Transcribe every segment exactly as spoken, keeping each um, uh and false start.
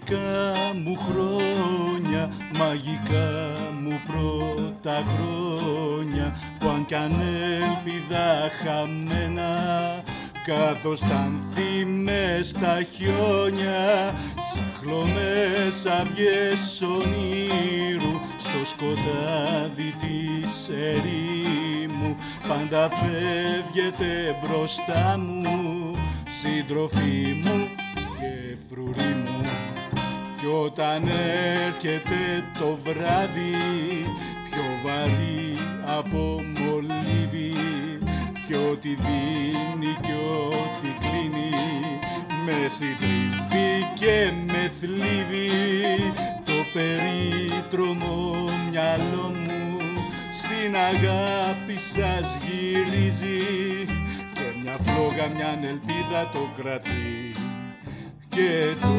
μαγικά μου χρόνια, μαγικά μου πρώτα χρόνια, που αν κι αν ελπίδα χαμένα, καθώς τα ανθί μες στα χιόνια, σαχλωμές αυγές ονείρου, στο σκοτάδι της ερήμου, πάντα φεύγετε μπροστά μου, σύντροφή μου και φρουρή μου. Κι όταν έρχεται το βράδυ, πιο βαρύ από μολύβι, κι ό,τι δίνει κι ό,τι κλείνει, με συντριβεί και με θλίβει, το περίτρομο μυαλό μου στην αγάπη σας γυρίζει, και μια φλόγα μιαν ελπίδα το κρατεί και το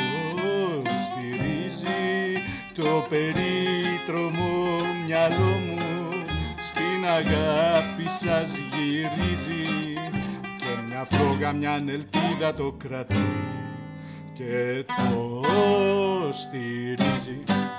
στηρίζει, το περίτρομο μυαλό μου στην αγάπη σας γυρίζει, και μια φλόγα μιαν ελπίδα το κρατεί και το στηρίζει.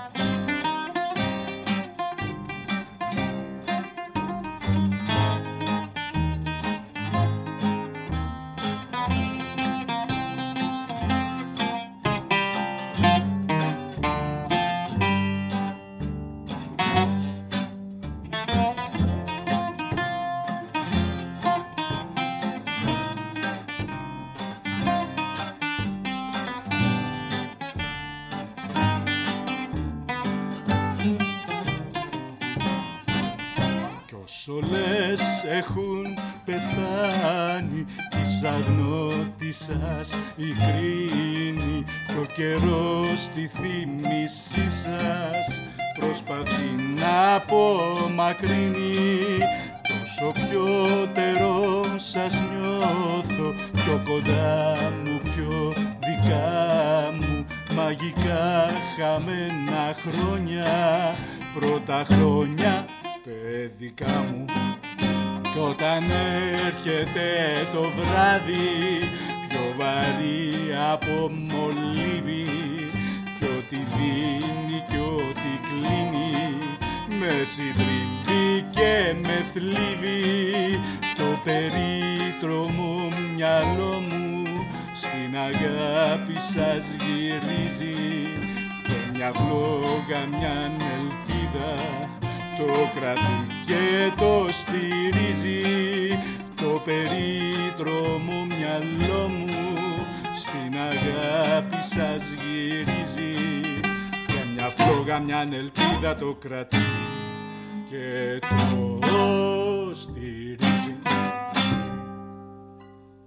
Σολές έχουν πεθάνει, της αγνώτισσας η κρίνη, και ο καιρός στη θύμησή σας προσπαθεί να απομακρύνει. Τόσο πιότερο σας νιώθω, πιο κοντά μου, πιο δικά μου, μαγικά χαμένα χρόνια, πρώτα χρόνια παιδικά μου. Κι όταν έρχεται το βράδυ, πιο βαρύ από μολύβι, κι ό,τι δίνει κι ό,τι κλείνει, με συντριβεί και με θλίβει, το περίτρομο μυαλό μου στην αγάπη σας γυρίζει, και μια φλόγα μιαν ελπίδα το κρατεί και το στηρίζει, το περίτρομο μυαλό μου στην αγάπη σας γυρίζει, και μια φλόγα μιαν ελπίδα το κρατεί και το στηρίζει.